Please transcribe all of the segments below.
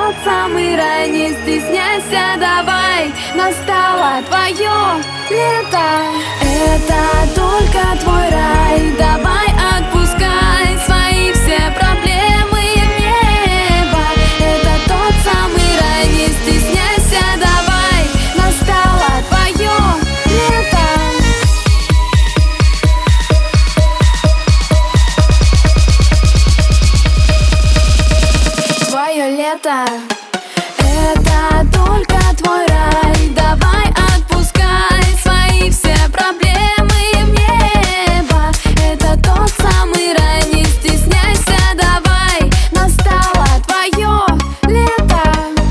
тот самый рай, не стесняйся, давай. Настало твое лето. Это только твой рай, давай отпускай свои все проблемы в небо. Это тот самый рай, не стесняйся, давай. Настало твое лето. Твое лето. Это только твой рай, давай отпускай свои все проблемы в небо. Это тот самый рай, не стесняйся, давай. Настало твое лето.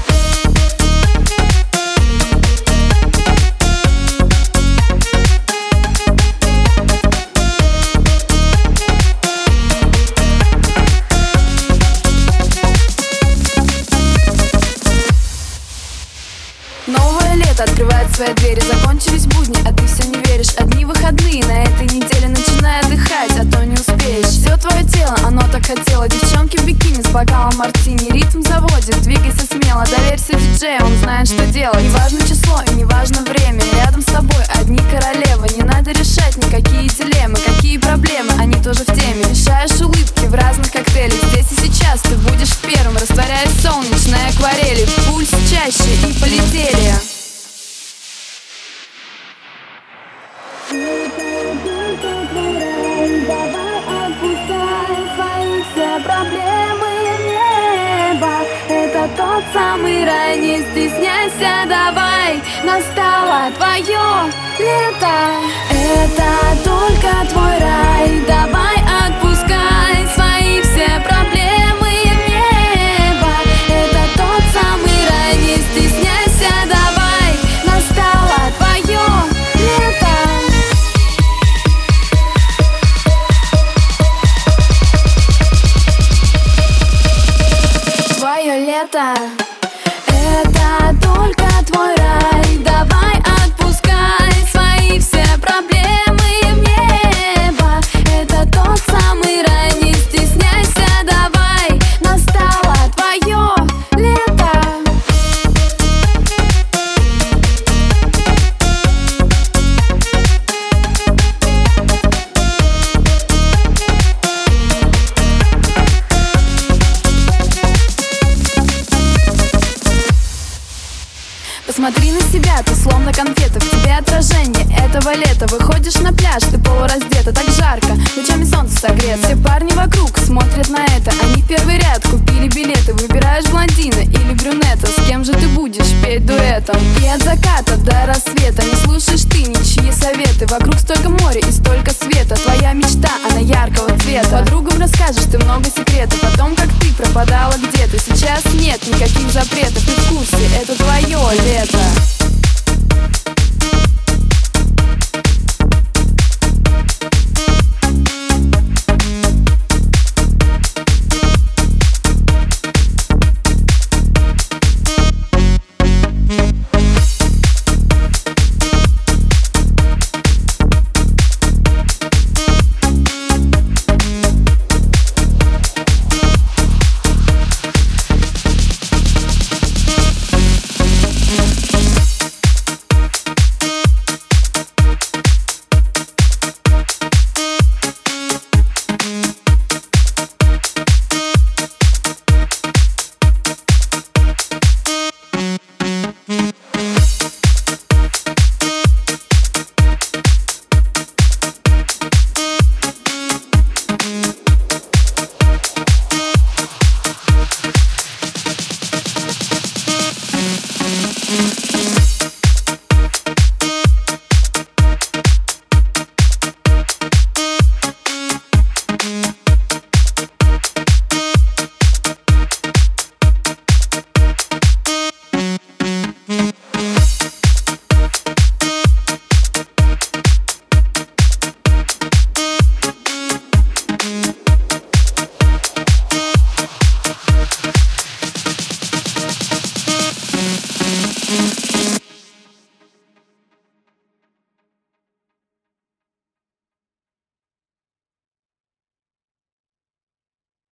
Новое лето открывает свои двери. Закончились будни, а ты все не веришь. Одни выходные на этой неделе. Начинай отдыхать, а то не успеешь. Все твое тело, оно так хотело. Девчонки в бикини с бокалом мартини. Ритм заводит, двигайся смело. Доверься диджею, он знает, что делать. Не важно число и не важно время. Рядом с тобой одни королевы. Не надо решать никакие дилеммы. Какие проблемы, они тоже в теме. Мешаешь улыбки в разных коктейлях. Здесь и сейчас ты будешь первым. Растворяясь в солнечной акварели. Пульс чаще и полетели. Давай отпускай свои все проблемы в небо. Это тот самый рай, не стесняйся, давай. Настало твое лето. Это только твой рай, давай отпускай свои все проблемы в небо. Это тот самый рай, не стесняйся, давай. Настало твое лето. Твое лето. Это только твой рай, давай отпускай свои все проблемы в небо. Это тот самый рай, не стесняйся, давай. Настало твое лето. Посмотри на себя, ты словно конфета. В тебе отражение этого лета. Выходишь на пляж, ты полураздета. Так жарко, лучами солнца согрето. Все парни вокруг смотрят на это. Они в первый ряд купили билеты. Выбираешь блондина или брюнета. С кем же ты будешь петь дуэтом? И от заката до рассвета не слушаешь ты ничьи советы. Вокруг столько моря и столько света. Твоя мечта, она яркого цвета. Подругам расскажешь ты много секретов о том, как ты пропадала где-то. Сейчас нет никаких запретов. Ты в курсе, это твое лето.